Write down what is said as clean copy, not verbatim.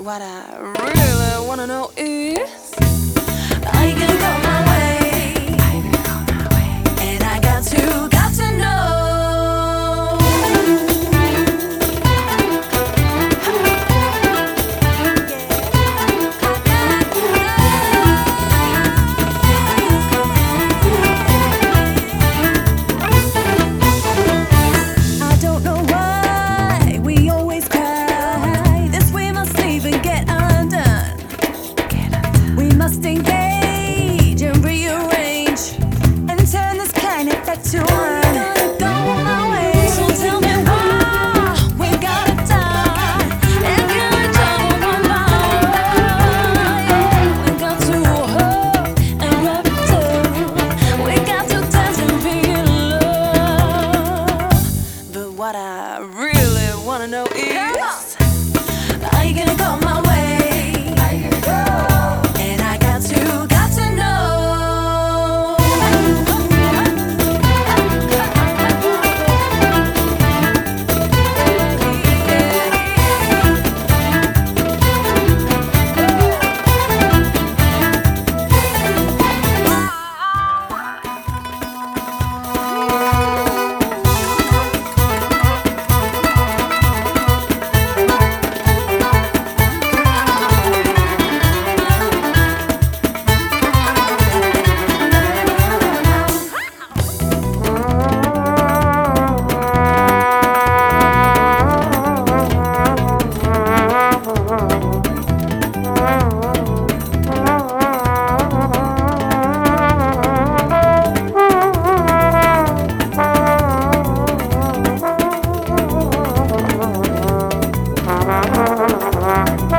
what I really wanna know is, are you gonna go my way? And I got to know. I don't know why we always cry. This we must leave and get undone. We must engage and rearrange and turn this planet back to one. Gonna go my way. So tell me why we gotta die and get rid of one life. We got to hug and rub it down. We got to dance and be in love. but what I really wanna know is, Are you gonna go my way? And I got to know. Thank you.